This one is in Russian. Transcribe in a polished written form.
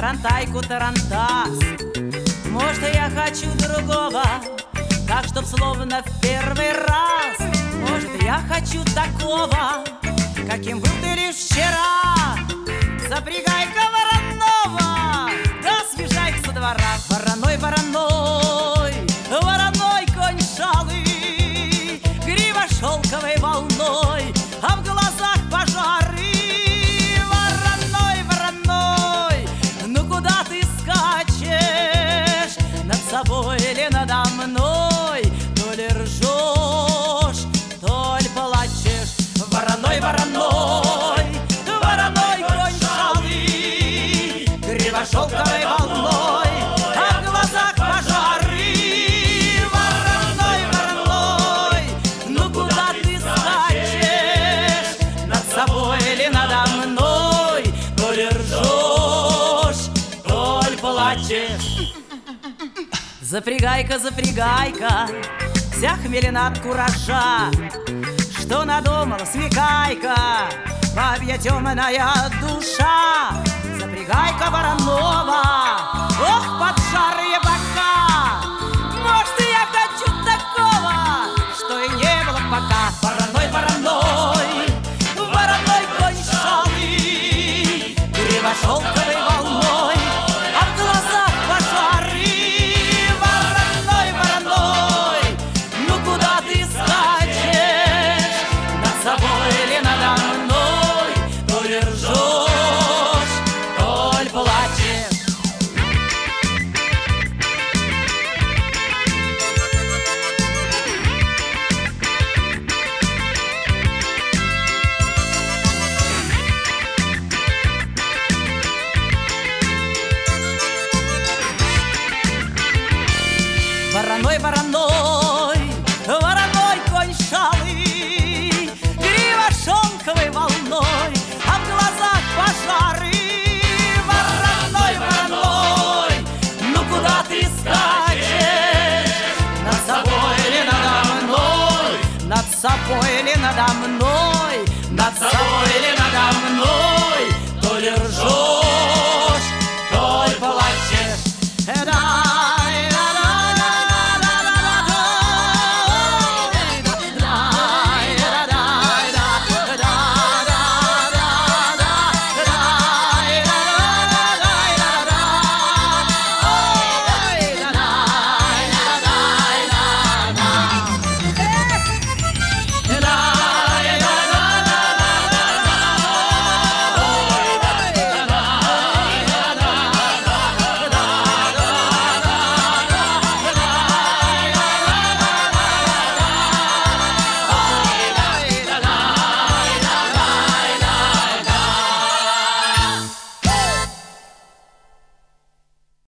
тарантайку, тарантас. Может, я хочу другого, так, чтоб словно в первый раз. Может, я хочу такого, каким был ты лишь вчера. Запрягай-ка вороного, да съезжай-ка со двора. Вороной, вороной, вороной конь шалый, грива шелковой волной, а в глазах пожары. Вороной, вороной, ну куда ты скачешь? Над собой или надо мной? То ли ржешь, то ли плачешь. Вороной, вороной, вороной конь шалый, грива шелковой волной, а в глазах пожары. Вороной, вороной, ну куда ты скачешь? Над собой или надо мной? То ли ржешь, то ли плачешь. Запрягай-ка, запрягай-ка, вся хмелена от куража. Что надумал, смекай-ка, бабья темная душа. Запрягай-ка вороного, ох, поджарые бока. Может, я хочу такого, что и не было пока. Вороной, вороной, вороной конь шалый, грива шелковой волной, а в глазах пожары. Вороной, вороной, ну куда ты скачешь? Над собой или надо мной? То ли ржешь, то ли плачешь. Вороной, вороной, вороной конь шалый, грива шелковой волной, а в глазах пожары. Вороной, вороной, ну куда ты скачешь? Над собой или надо мной? Над собой или надо мной?